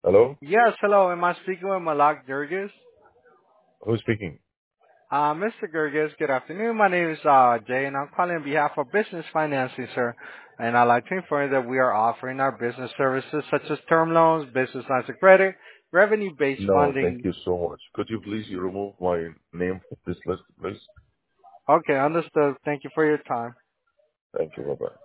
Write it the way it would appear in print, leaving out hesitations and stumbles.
Hello? Yes, hello. Am I speaking with Malak Gergis? Who's speaking? Mr. Gergis, good afternoon. My name is Jay, and I'm calling on behalf of Business Financing, sir. And I'd like to inform you that we are offering our business services such as term loans, business lines of credit, revenue-based No, thank funding. you so much. Could you please remove my name from this list, please? Okay, understood. Thank you for your time. Thank you. Bye-bye.